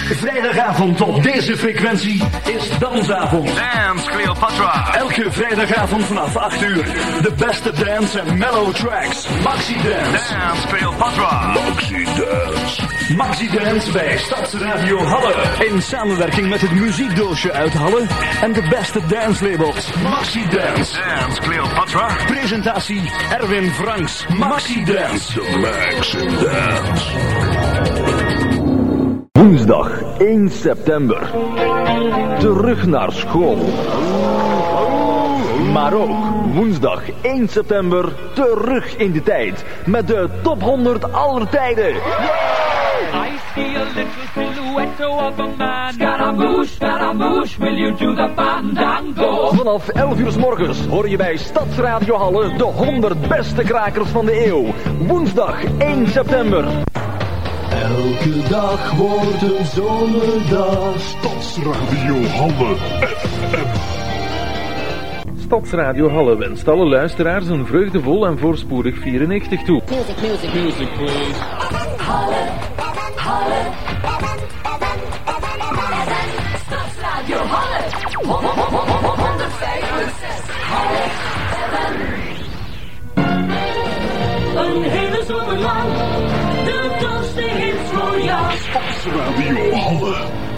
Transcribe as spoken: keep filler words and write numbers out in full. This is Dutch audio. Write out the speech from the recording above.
Vrijdagavond op deze frequentie is Dansavond. Dance Cleopatra. Elke vrijdagavond vanaf acht uur. De beste dance en mellow tracks. Maxi Dance. Dance Cleopatra. Maxi Dance. Maxi Dance bij Stadsradio Halle. In samenwerking met het muziekdoosje uit Halle. En de beste dance labels. Maxi Dance. Dance Cleopatra. Presentatie Erwin Franks. Maxi Dance. The Maxi Dance. Woensdag één september. Terug naar school. Maar ook woensdag één september terug in de tijd. Met de top honderd aller tijden. I see a little silhouette of a man. Scaramouche, Scaramouche, will you do the fandango? Vanaf elf uur 's morgens hoor je bij Stadsradio Halle de honderd beste krakers van de eeuw. Woensdag één september. Elke dag wordt een zomerdag. Stadsradio Halle F M. Stadsradio Halle wenst alle luisteraars een vreugdevol en voorspoedig vierennegentig toe. Music, music, music, please. Halle, Halle, Stadsradio Halle, honderdvijfenzestig, Halle, een hele zomer lang, de tofste hits voor jou. Stadsradio Halle.